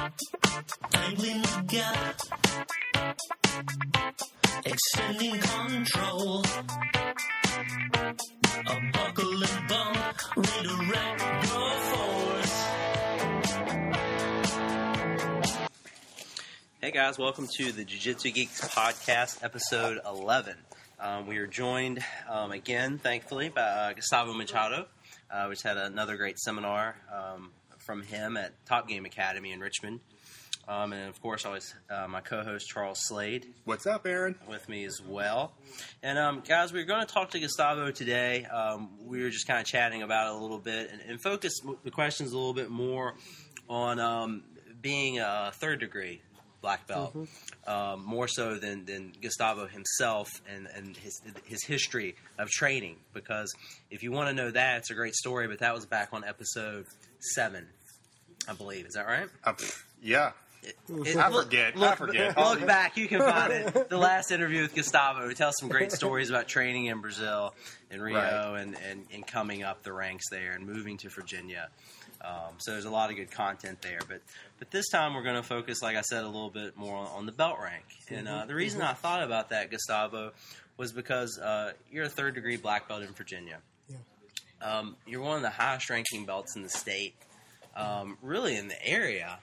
Angling the gap, extending control. A buckle and bump, redirect your force. Hey guys, welcome to the Jiu-Jitsu Geeks podcast, episode 11. We are joined again, thankfully, by Gustavo Machado. We just had another great seminar from him at Top Game Academy in Richmond. And of course, always my co-host Charles Slade. What's up, Aaron? With me as well. And guys, we're going to talk to Gustavo today. We were just kind of chatting about it a little bit and focus the questions a little bit more on being a third degree black belt, more so than Gustavo himself and his history of training. Because if you want to know that, it's a great story. But that was back on episode 7, I believe. Is that right? Yeah. I forget. Look back. You can find it. The last interview with Gustavo. We tell some great stories about training in Brazil and Rio and coming up the ranks there and moving to Virginia. So there's a lot of good content there. But this time we're going to focus, like I said, a little bit more on the belt rank. And the reason I thought about that, Gustavo, was because you're a third degree black belt in Virginia. Yeah. You're one of the highest ranking belts in the state, really in the area.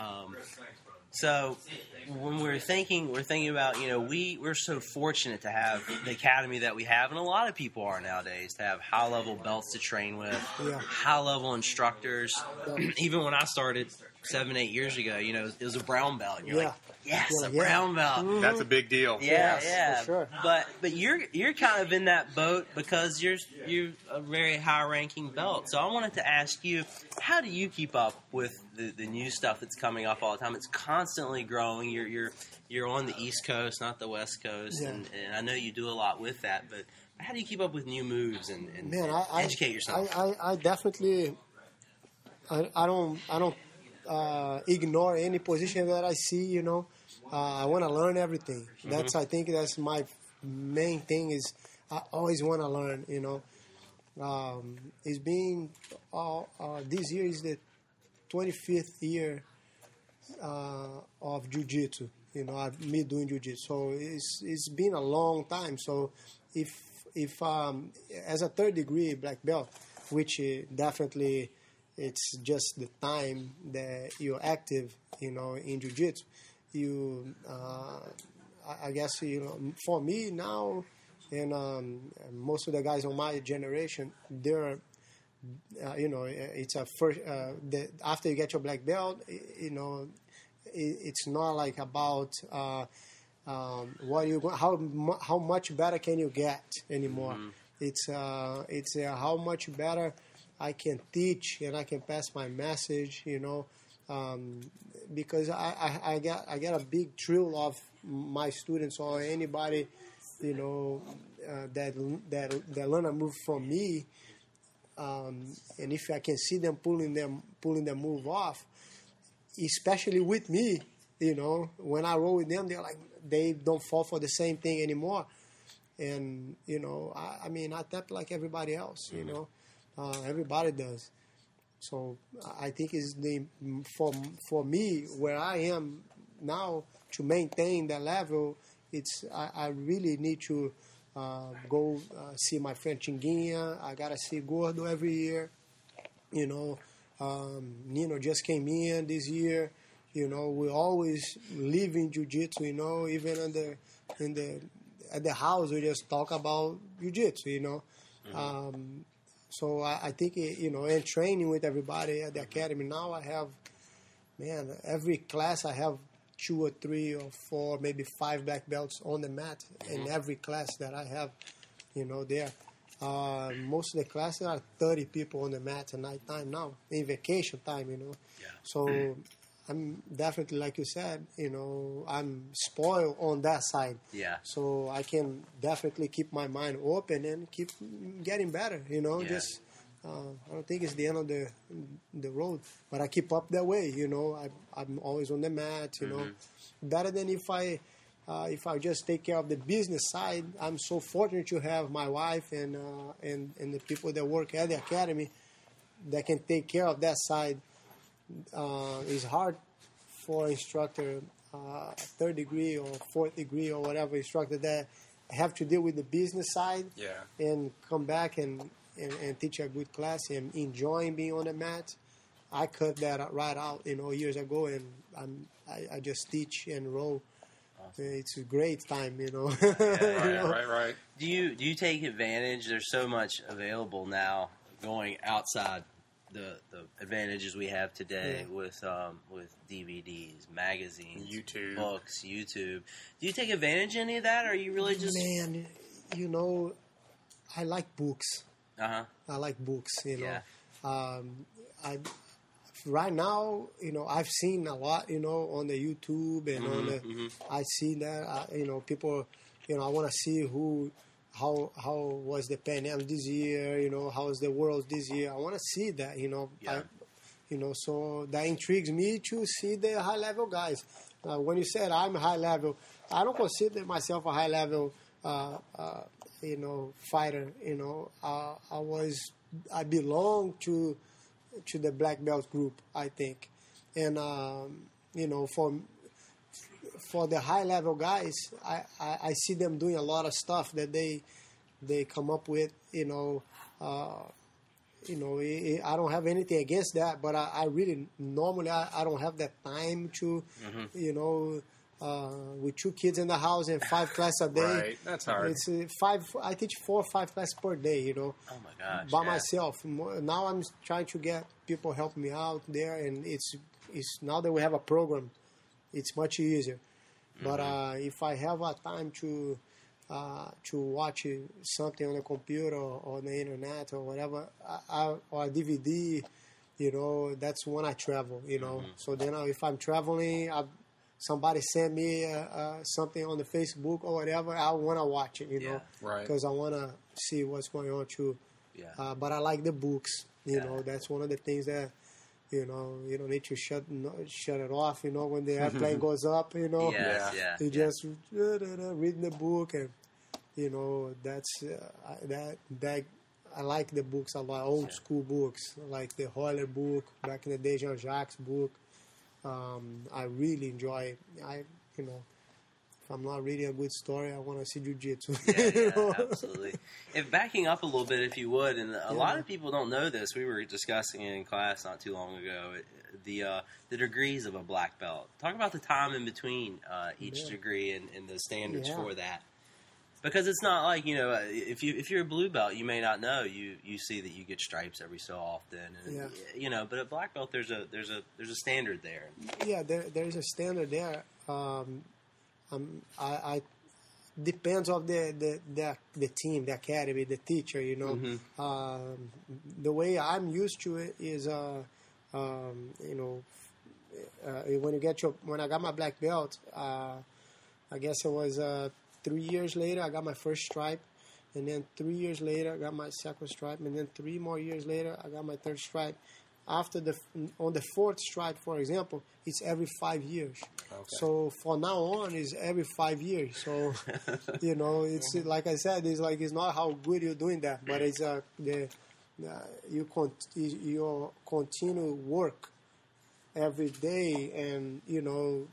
So when we're thinking about, we're so fortunate to have the academy that we have, and a lot of people are nowadays, to have high level belts to train with, high level instructors. Even when I started 7-8 years ago, it was a brown belt, and you're like, yes, brown belt. That's a big deal. Yeah. For sure. But you're kind of in that boat because you're a very high ranking belt. So I wanted to ask you, how do you keep up with the new stuff that's coming up all the time? It's constantly growing. You're on the East Coast, not the West Coast, and I know you do a lot with that. But how do you keep up with new moves and educate yourself? I definitely I don't ignore any position that I see. I want to learn everything. I think that's my main thing. Is I always want to learn. It's been this year is the 25th year of jiu-jitsu. Me doing jiu-jitsu. So it's been a long time. So if as a third degree black belt, which definitely it's just the time that you're active, in jiu-jitsu. I guess for me now, and most of the guys on my generation, they're it's a first. After you get your black belt, it's not like about how much better can you get anymore. It's how much better I can teach and I can pass my message. Because I get a big thrill of my students or anybody that learn a move from me. And if I can see them pulling the move off, especially with me, when I roll with them, they're like, they don't fall for the same thing anymore. And, I tap like everybody else, everybody does. So I think it's for me, where I am now, to maintain that level, I really need to go see my friend Chinguinha. I gotta see Gordo every year. Nino just came in this year. We always live in jiu-jitsu. Even at the house, we just talk about jiu-jitsu. So I think and training with everybody at the academy now. I have, every class I have 2 or 3 or 4, maybe 5 black belts on the mat in every class that I have, there. Most of the classes are 30 people on the mat at night time now, in vacation time, Yeah. So I'm definitely, like you said, I'm spoiled on that side. Yeah. So I can definitely keep my mind open and keep getting better, just... I don't think it's the end of the road, but I keep up that way. I'm always on the mat. Better than if I just take care of the business side. I'm so fortunate to have my wife and the people that work at the academy that can take care of that side. It's hard for instructor, third degree or fourth degree or whatever instructor that have to deal with the business side and come back and teach a good class and enjoying being on the mat. I cut that right out, years ago, and I just teach and row. Awesome. It's a great time, Right. Do you take advantage? There's so much available now, going outside the advantages we have today with DVDs, magazines, YouTube, books, YouTube. Do you take advantage of any of that, or are you really just man? I like books. I like books. Right now, I've seen a lot, on the YouTube and on the. I see that, people. I want to see how was the Pan Am this year? How was the World this year? I want to see that. So that intrigues me to see the high level guys. When you said I'm high level, I don't consider myself a high level, fighter. I belong to the black belt group, I think, and for the high level guys, I see them doing a lot of stuff that they come up with. I don't have anything against that, but I really normally I don't have that time to, with 2 kids in the house and 5 classes a day. Right, that's hard. It's 5. I teach 4 or 5 classes per day. Oh my gosh! By myself. Now I'm trying to get people helping me out there, and it's now that we have a program, it's much easier. But if I have a time to watch something on the computer or on the internet or whatever, or a DVD, that's when I travel. So then if I'm traveling, somebody send me something on the Facebook or whatever, I want to watch it. Because I want to see what's going on too. Yeah. But I like the books. That's one of the things that. You don't need to shut it off. When the airplane goes up. You just reading the book, and that's that. I like the books a lot. Old school books, like the Holler book back in the day, Jean-Jacques book. I really enjoy. If I'm not reading a good story, I want to see jiu-jitsu. Absolutely. If backing up a little bit, if you would, and a lot of people don't know this, we were discussing it in class not too long ago, the degrees of a black belt. Talk about the time in between each degree and the standards for that. Because it's not like, if you're a blue belt, you may not know. You see that you get stripes every so often, and, but at black belt there's a standard there. Yeah, there's a standard there. I depends on the team, the academy, the teacher. The way I'm used to it is, when I got my black belt, I guess it was 3 years later I got my first stripe, and then 3 years later I got my second stripe, and then 3 more years later I got my third stripe. On the 4th stripe, for example, it's every 5 years. Okay. So for now on, it's every 5 years. So it's like I said, it's not how good you're doing that, but it's you continue work every day, and you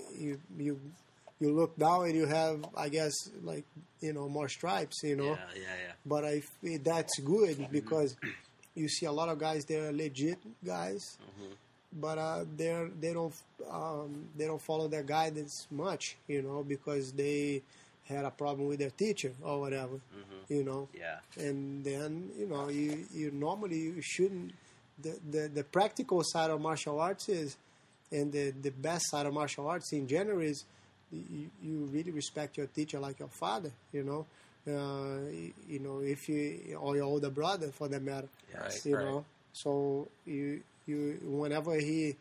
look down and you have, I guess, more stripes. But that's good because. You see a lot of guys; they're legit guys, but they don't follow their guidance much, because they had a problem with their teacher or whatever, And then you normally you shouldn't. The practical side of martial arts is, and the best side of martial arts in general is, you really respect your teacher like your father, if you or your older brother for that matter, So you whenever he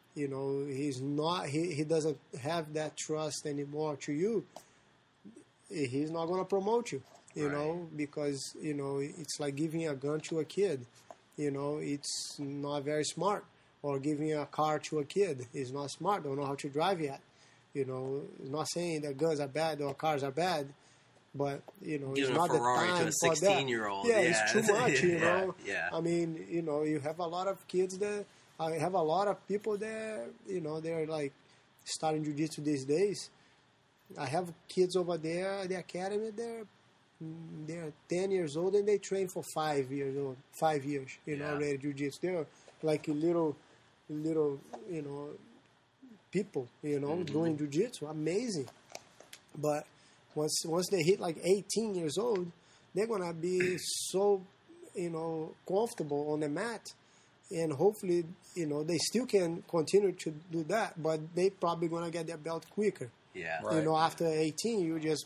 doesn't have that trust anymore to you, he's not going to promote you, because it's like giving a gun to a kid, it's not very smart, or giving a car to a kid is not smart, don't know how to drive yet, not saying that guns are bad or cars are bad. But it's not the time to a 16-year-old. Yeah, it's too much. Yeah. I mean, you have a lot of kids that I have a lot of people that, they're like starting jiu-jitsu these days. I have kids over there at the academy. They're 10 years old and they train for 5 years old. 5 years, already jiu-jitsu. They're like little, people, doing jiu-jitsu. Amazing. But once they hit like 18 years old, they're gonna be so, comfortable on the mat, and hopefully, they still can continue to do that, but they probably gonna get their belt quicker. Yeah. Right. After 18, you just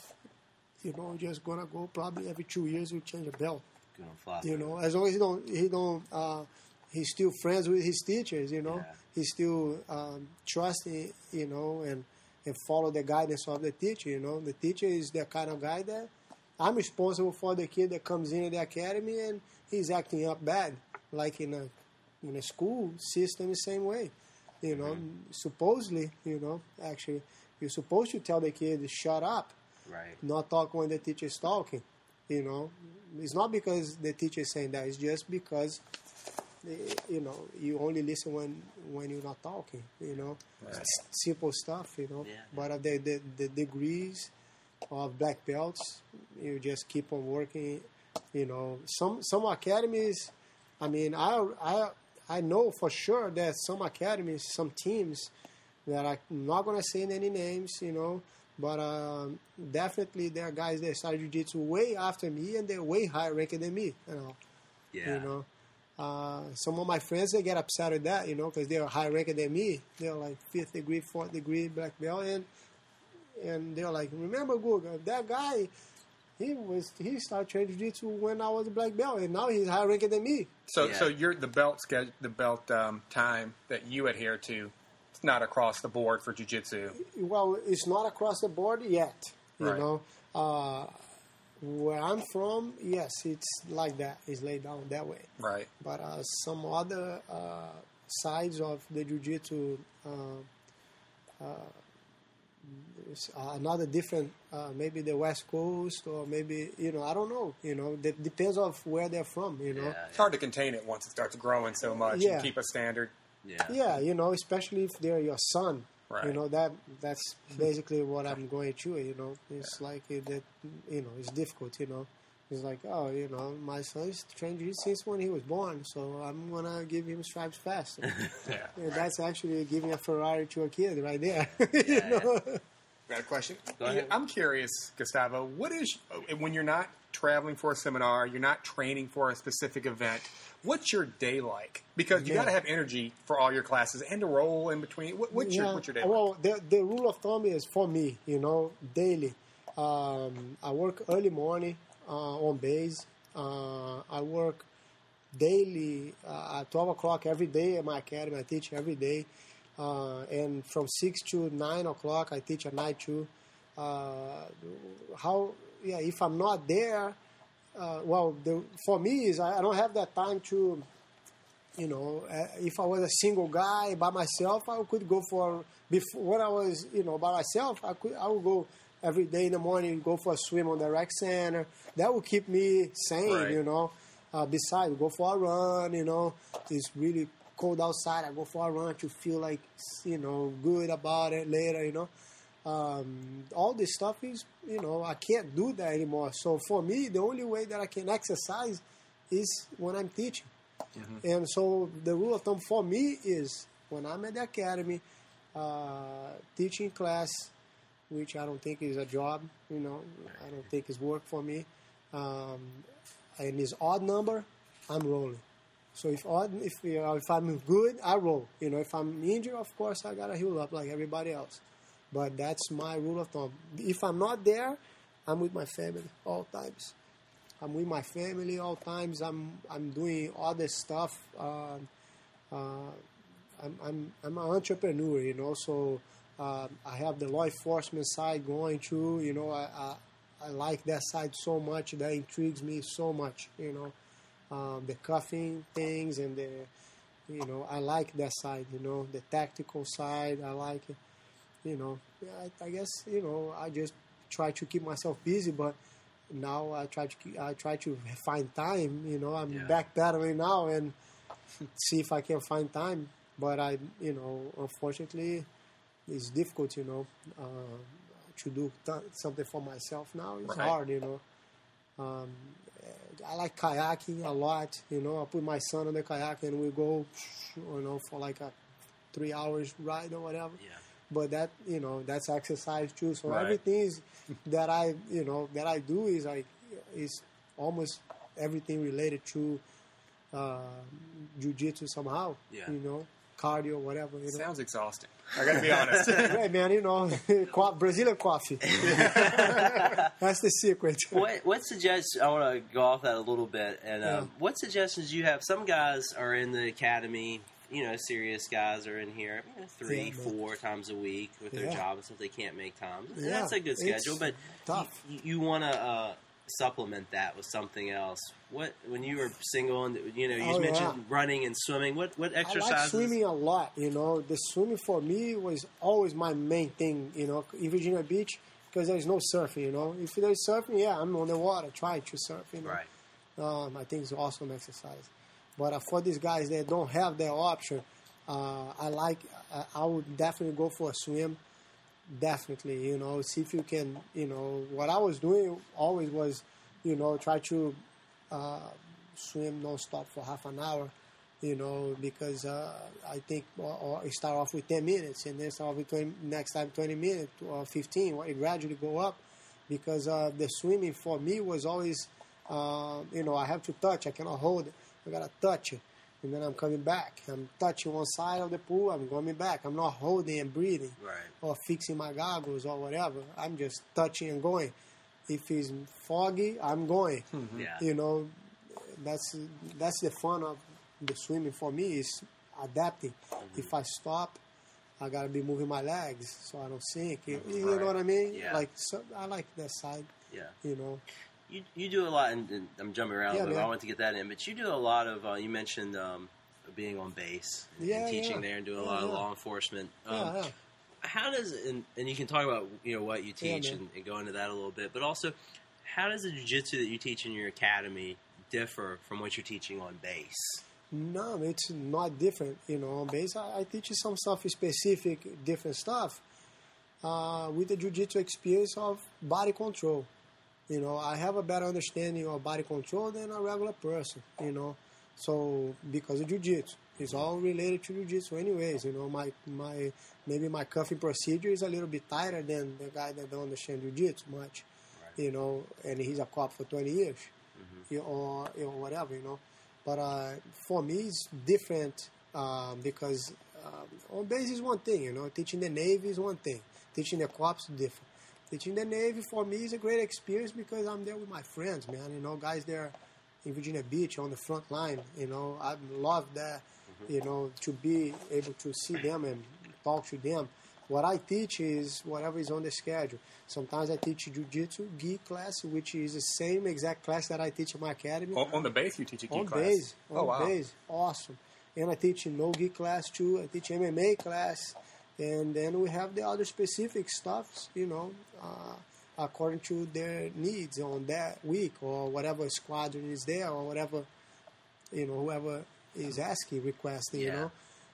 gonna go probably every 2 years you change a belt. Gonna fly As long as he don't he's still friends with his teachers. Yeah. He still trusts and follow the guidance of the teacher. The teacher is the kind of guy that I'm responsible for the kid that comes in the academy and he's acting up bad, like in a school system the same way. Supposedly, actually, you're supposed to tell the kid to shut up, Right. not talk when the teacher is talking. It's not because the teacher is saying that. It's just because, you only listen when you're not talking. Right. Simple stuff. Yeah. But the degrees of black belts, you just keep on working. Some academies. I mean, I know for sure that some academies, some teams that I'm not gonna say any names, but definitely there are guys that started jiu-jitsu way after me and they're way higher ranked than me. Yeah. Some of my friends, they get upset at that, because they're higher ranked than me. They're like 5th degree, 4th degree black belt, and they're like, remember, Guga, that guy, he started training jiu-jitsu when I was a black belt, and now he's higher ranked than me. So Yeah. so you're the belt time that you adhere to. It's not across the board for jiu-jitsu. Well, it's not across the board yet, Right. Where I'm from, yes, it's like that. It's laid down that way. Right. But some other sides of the jiu-jitsu, another different, maybe the West Coast or maybe, I don't know. That depends of where they're from, Yeah. It's hard to contain it once it starts growing so much Yeah. and keep a standard. Yeah. Yeah, especially if they're your son. Right. That's basically what I'm going through, It's like that, it's difficult, It's like, my son's trained jiu-jitsu since when he was born, so I'm going to give him stripes fast. Yeah. And that's actually giving a Ferrari to a kid right there. Got a question? Go ahead. I'm curious, Gustavo. What is when you're not traveling for a seminar, you're not training for a specific event? What's your day like? Because you got to have energy for all your classes and to roll in between. What's your day like? Well, the rule of thumb is for me, daily. I work early morning on base. I work daily at 12 o'clock every day at my academy. I teach every day. And from 6 to 9 o'clock, I teach at night too. If I'm not there, for me is I don't have that time to, if I was a single guy by myself, I could go when I was, by myself, I would go every day in the morning, go for a swim on the rec center. That would keep me sane, Right. Besides, go for a run, it's really cold outside. I go for a run to feel like, good about it later, all this stuff is, I can't do that anymore. So for me, the only way that I can exercise is when I'm teaching. Mm-hmm. And so the rule of thumb for me is when I'm at the academy, teaching class, which I don't think is a job, I don't think it's work for me. And it's odd number, I'm rolling. So if I'm good, I roll. If I'm injured, of course, I gotta heal up like everybody else. But that's my rule of thumb. If I'm not there, I'm with my family all times. I'm with my family all times. I'm doing other stuff. I'm an entrepreneur, So I have the law enforcement side going through. I like that side so much. That intrigues me so much. The cuffing things and I like that side. The tactical side. I like it. I guess I just try to keep myself busy, but now I try to find time. I'm back battling now, and see if I can find time. But unfortunately, it's difficult, to do something for myself now. It's Right. hard, I like kayaking a lot, I put my son on the kayak and we go, for like a 3 hours ride or whatever. Yeah. But that, that's exercise too. So Right. everything is that I do is almost everything related to jiu-jitsu somehow. Yeah. Cardio, whatever. Sounds exhausting. I got to be honest. Hey man, Brazilian coffee. That's the secret. What suggestions? I want to go off that a little bit. And Yeah. what suggestions you have? Some guys are in the academy. Serious guys are in here 3, Yeah, man. 4 times a week with their Yeah. job and stuff. They can't make time. And Yeah, that's a good it's schedule, but tough. you want to supplement that with something else. When you were single and you Oh, mentioned yeah. running and swimming, what I exercises? like swimming a lot, The swimming for me was always my main thing, in Virginia Beach, because there's no surfing, If there's surfing, yeah, I'm on the water, trying to surf, Right. I think it's awesome exercise. But for these guys that don't have that option, I would definitely go for a swim. Definitely, see if you can, what I was doing always was, try to swim non-stop for half an hour, because I think, or start off with 10 minutes and then start off with next time 20 minutes or 15, it gradually go up, because the swimming for me was always, I have to touch, I cannot hold it, I gotta touch it. And then I'm coming back. I'm touching one side of the pool. I'm coming back. I'm not holding and breathing Right. or fixing my goggles or whatever. I'm just touching and going. If it's foggy, I'm going. Yeah. That's the fun of the swimming for me is adapting. If I stop, I gotta be moving my legs so I don't sink. You know what I mean? Yeah. I like that side. Yeah. You do a lot, and I'm jumping around Yeah, a little bit. man. I want to get that in, but you do a lot of. You mentioned being on base and teaching yeah. there and doing a Yeah, lot of yeah. law enforcement. Yeah. How does and you can talk about what you teach man. and go into that a little bit, but also how does the jiu-jitsu that you teach in your academy differ from what you're teaching on base? No, it's not different. On base, I teach you some stuff specific, different stuff with the jiu-jitsu experience of body control. I have a better understanding of body control than a regular person, So, because of jiu-jitsu. It's all related to jiu-jitsu anyways, maybe my cuffing procedure is a little bit tighter than the guy that don't understand jiu-jitsu much, Right. And he's a cop for 20 years, or whatever, But for me, it's different because on base is one thing, Teaching the Navy is one thing. Teaching the cops is different. Teaching the Navy for me is a great experience because I'm there with my friends, man. Guys there in Virginia Beach on the front line. I love that, to be able to see them and talk to them. What I teach is whatever is on the schedule. Sometimes I teach jiu-jitsu gi class, which is the same exact class that I teach in my academy. On the base, you teach a gi On class. base. Oh, wow. Base. Awesome. And I teach no-gi class too. I teach MMA class. And then we have the other specific stuffs, according to their needs on that week or whatever squadron is there or whatever, whoever is asking, requesting, Yeah.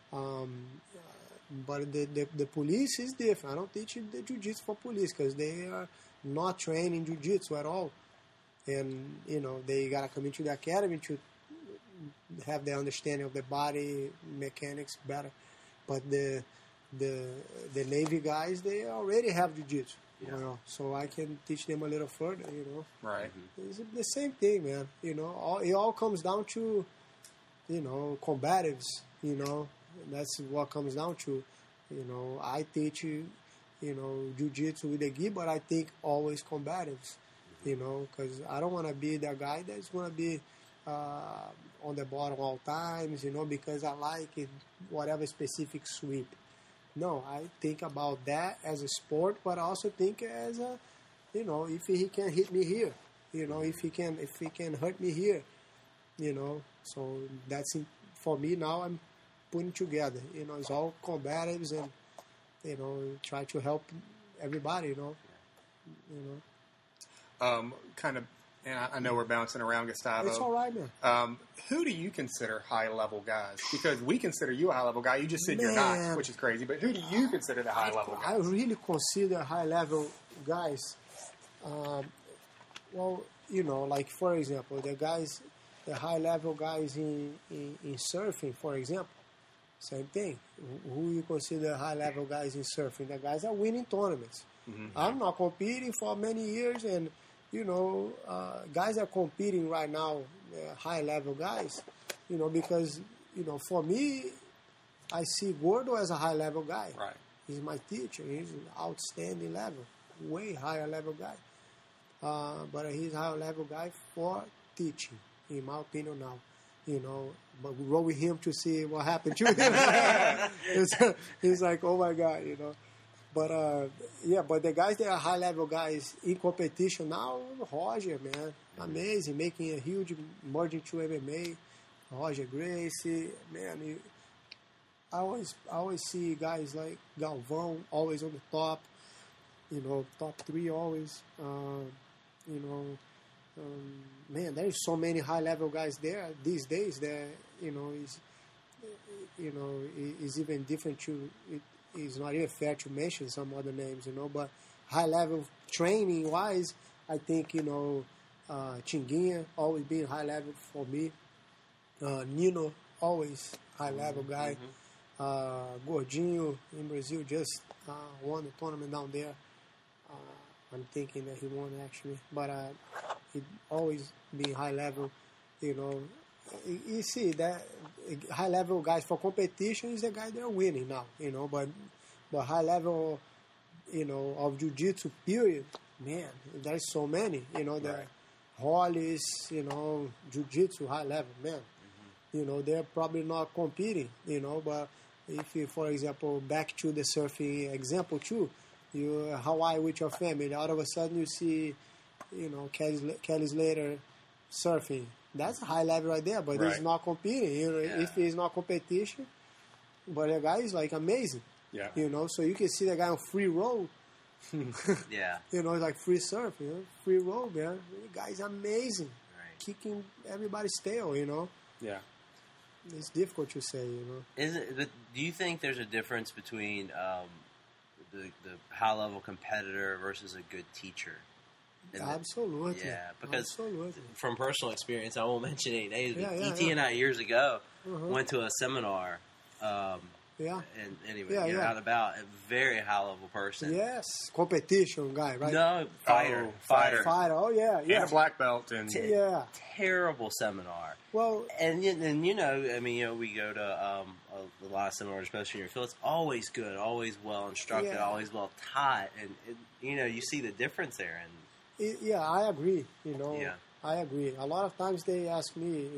But the police is different. I don't teach the jiu-jitsu for police because they are not trained in jiu-jitsu at all. And, they got to come into the academy to have the understanding of the body mechanics better. But the Navy guys, they already have jiu-jitsu. So I can teach them a little further, Right. It's the same thing, man. It all comes down to, combatives, That's what comes down to. I teach jiu-jitsu with the gi, but I think always combatives, because I don't want to be the guy that's going to be on the bottom all times, because I like it, whatever specific sweep. No, I think about that as a sport, but I also think as a, if he can hit me here, if he can hurt me here, So that's for me now. I'm putting together, it's all combatives and try to help everybody, Kind of and I know we're bouncing around, Gustavo. It's all right, man. Who do you consider high-level guys? Because we consider you a high-level guy. You just said you're not, Man. which is crazy. But who do you consider the high-level I guys? really consider high-level guys. Well, you know, like for example, the high-level guys in surfing, for example, same thing. Who you consider high-level guys in surfing? The guys are winning tournaments. I'm not competing for many years, and you know, guys are competing right now, high-level guys. You know, because you know, for me, I see Gordo as a high-level guy. Right. He's my teacher. He's an outstanding level, way higher level guy. But he's a higher level guy for teaching, in my opinion now. You know, but we roll with him to see what happened to him. It's like, oh my God, you know. But yeah, but the guys that are high level guys in competition now, Roger, man, amazing, making a huge merging to MMA. Roger Gracie, man, I always see guys like Galvão always on the top. You know, top 3 always. You know, man, there's so many high level guys there these days that you know is even different to. It's not even fair to mention some other names, you know, but high level training wise, I think, you know, Chinguinha always being high level for me. Nino, always high level guy. Gordinho in Brazil just won the tournament down there. I'm thinking that he won actually, but he always being high level, you know. You see that high level guys for competition is the guy that are winning now, you know. But high level, you know, of jiu-jitsu period, man, there's so many, you know. The Hollis, you know, jiu-jitsu high level, man. You know, they're probably not competing, you know. But if you, for example, back to the surfing example too, you Hawaii with your family, all of a sudden you see, you know, Kelly Slater surfing. That's a high level right there, but he's not competing. You know, if he's not competition, but the guy is like amazing. Yeah. You know, so you can see the guy on free roll. Yeah. You know, it's like free surf. You know, free roll, man. The guy's amazing, Right. kicking everybody's tail. You know, Yeah. it's difficult to say. You know, Is it? Do you think there's a difference between the high level competitor versus a good teacher? absolutely. Yeah, because absolutely. from personal experience, I won't mention any names, but Yeah, ET and I years ago Uh-huh. went to a seminar. Yeah. And anyway, Yeah, you're yeah. out about a very high level person. Yes, competition guy, right? No, fighter. Fighter. Fighter. Oh yeah, And yeah, a black belt. And yeah. Terrible seminar. Well, And you know, I mean, you know, we go to a lot of seminars, especially in your field. It's always good, always well instructed, Yeah. always well taught, and you know, you see the difference there. And yeah, I agree. You know, Yeah. I agree. A lot of times they ask me,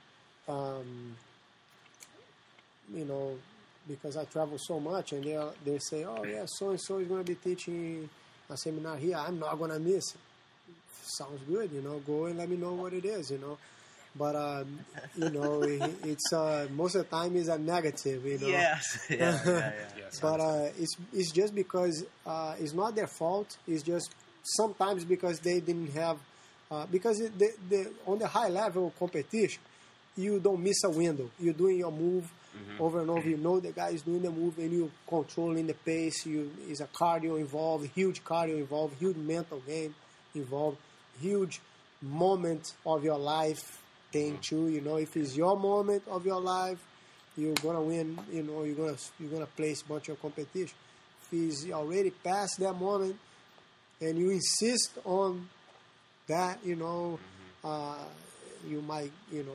you know, because I travel so much, and they say, oh yeah, so and so is going to be teaching a seminar here. I'm not going to miss it. Sounds good, you know. Go and let me know what it is, you know. But you know, it's most of the time is a negative, you know. yes, yeah. Yes. But it's just because it's not their fault. It's just sometimes because they didn't have because on the high level competition, you don't miss a window. You're doing your move over and over. You know the guy is doing the move, and you controlling the pace. Is a cardio involved, huge cardio involved, huge mental game involved, huge moment of your life thing too. You know, if it's your moment of your life, you're gonna win. You know, you're gonna place a bunch of competition. If it's already past that moment, and you insist on that, you know, you might,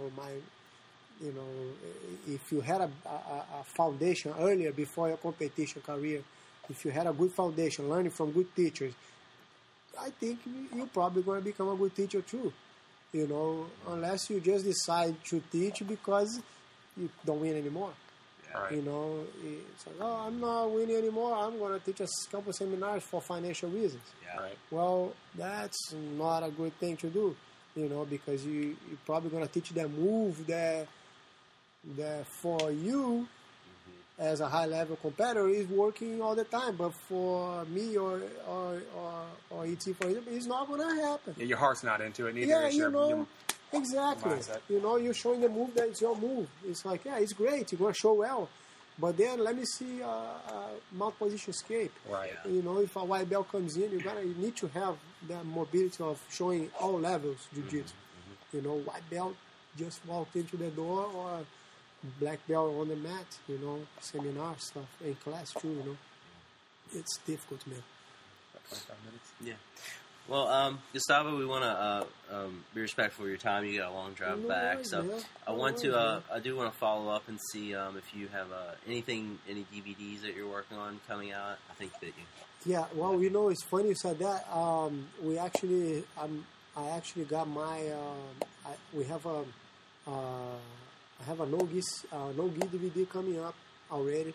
if you had a foundation earlier before your competition career, if you had a good foundation, learning from good teachers, I think you're probably going to become a good teacher too. You know, unless you just decide to teach because you don't win anymore. Right. You know, it's like, oh, I'm not winning anymore. I'm going to teach a couple seminars for financial reasons. Yeah. Right. Well, that's not a good thing to do, you know, because you're probably going to teach them move that for you as a high level competitor is working all the time. But for me or ET, for example, it's not gonna happen. Yeah, your heart's not into it neither. Yeah, is you your- know, your- exactly. mindset. You know, you're showing the move that it's your move. It's like, yeah, it's great. You're gonna show well, but then let me see mount position escape. Right. Yeah. You know, if a white belt comes in, you need to have that mobility of showing all levels jiu-jitsu. You know, white belt just walked into the door, or black belt on the mat. You know, seminar stuff in class too. You know, it's difficult, man. 25 minutes. Yeah. Well, Gustavo, we want to be respectful of your time. You got a long drive No back, worries, so man. I No want worries, to. man. I do want to follow up and see if you have any DVDs that you're working on coming out. I think that you. Yeah, well, you know, it's funny you said that. We actually, I actually got my. We have a. I have a no-gi DVD coming up already.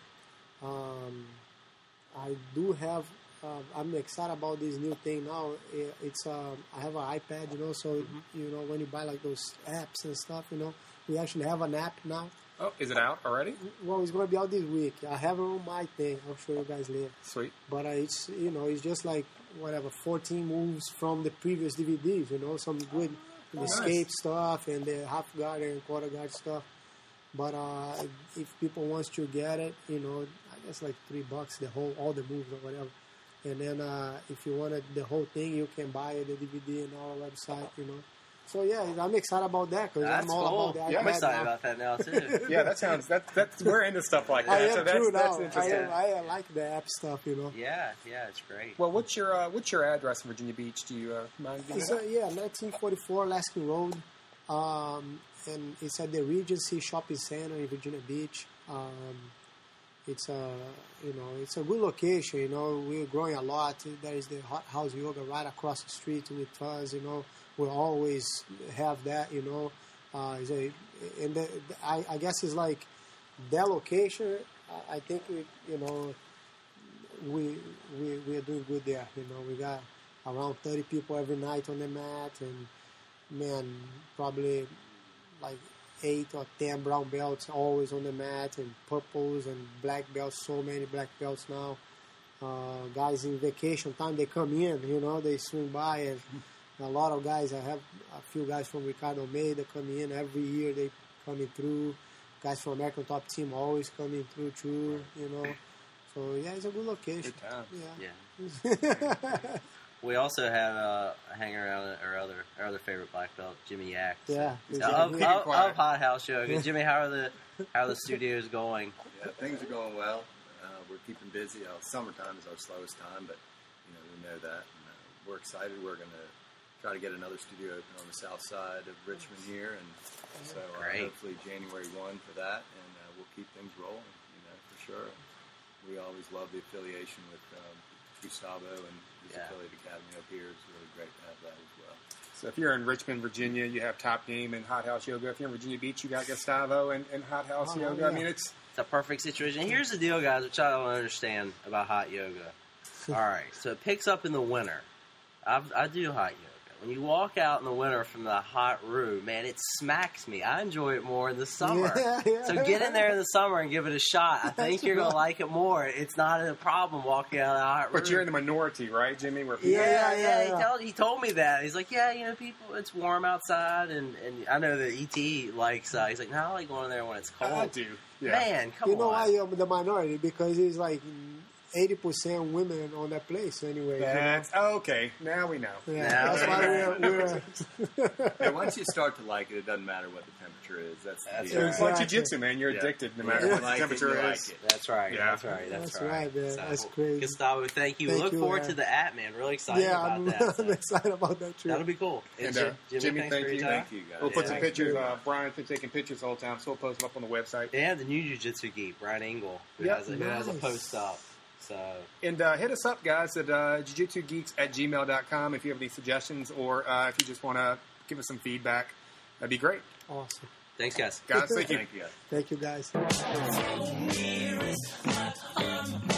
I do have. I'm excited about this new thing now. It's I have an iPad, you know, so you know when you buy like those apps and stuff, you know, we actually have an app now. Oh, is it out already? Well, it's gonna be out this week. I have it on my thing. I'll show you guys later. Sweet. But it's, you know, it's just like whatever 14 moves from the previous DVDs. You know, some good escape stuff and the half guard and quarter guard stuff. But if people wants to get it, you know, I guess like $3 all the moves or whatever. And then if you wanted the whole thing, you can buy the DVD on our website. You know. So yeah, I'm excited about that because That's I'm all cool. about the Yeah, I'm iPad excited now. about that now too. Yeah, that sounds. That's we're into stuff like that. I am so that's, too that's now. interesting. I like the app stuff, you know. Yeah, it's great. Well, what's your address in Virginia Beach? Do you mind giving It's that? 1944 Laskin Road, and it's at the Regency Shopping Center in Virginia Beach. It's it's a good location. You know, we're growing a lot. There is the Hot House Yoga right across the street with us. You know, we always have that. You know, I guess it's like that location. I think we're doing good there. You know, we got around 30 people every night on the mat, and man, probably like 8 or 10 brown belts always on the mat, and purples and black belts. So many black belts now. Guys in vacation time, they come in. You know, they swing by, and a lot of guys. I have a few guys from Ricardo Almeida coming in every year. They coming through. Guys from American Top Team always coming through too. You know. So yeah, it's a good location. Good time. Yeah. We also have hanging around our other favorite black belt, Jimmy Yak. Yeah. Of quiet. Hot House Yoga. Jimmy, how are the studios going? Yeah, things are going well. We're keeping busy. Summertime is our slowest time, but we know that. And, we're excited. We're going to try to get another studio open on the south side of Richmond here, and so Great. hopefully January 1 for that, and we'll keep things rolling. For sure. We always love the affiliation with Gustavo and his affiliate academy up here. It's really great to have that as well. So if you're in Richmond, Virginia, you have Top Game and Hot House Yoga. If you're in Virginia Beach, you got Gustavo and Hot House Yoga. yeah. I mean, it's It's a perfect situation. Here's the deal, guys, which I don't understand about hot yoga. All right, so it picks up in the winter. I do hot yoga. When you walk out in the winter from the hot room, man, it smacks me. I enjoy it more in the summer. Yeah. So get in there in the summer and give it a shot. I think you're going to like it more. It's not a problem walking out of the hot room. but you're in the minority, right, Jimmy? Where people, Yeah. He told me that. He's like, people, it's warm outside, and I know that ET likes. He's like, no, I like going in there when it's cold. I do. Yeah. Man, come You know on. why I'm the minority? Because it's like 80% women on that place anyway. That's okay. Now we know. Yeah, Now that's why we're And once you start to like it, it doesn't matter what the temperature is. That's That's the deal. right. It's like Exactly. jiu-jitsu, man. You're Yeah. addicted no Yeah. matter You what the like it, temperature you is. like it. That's right. Yeah. That's right. That's right, man. That's crazy. Gustavo, thank you. We Thank look you, forward man. to the app, man. Really excited yeah, about I'm, that. I'm excited about that too. That'll be cool. And, Jimmy, Jimmy, thanks thank for your you. time. Thank you, guys. We'll put some Thanks pictures. very much. Brian's been taking pictures the whole time, so we'll post them up on the website. And the new jiu-jitsu geek, Brian Engel, who Yep. has a Nice. post up. So And hit us up, guys, at jiu-jitsugeeks@gmail.com if you have any suggestions or if you just want to give us some feedback. That'd be great. Awesome. thanks, guys. Guys, thank you. Thank you, guys. Thank you, guys. Nearest, not on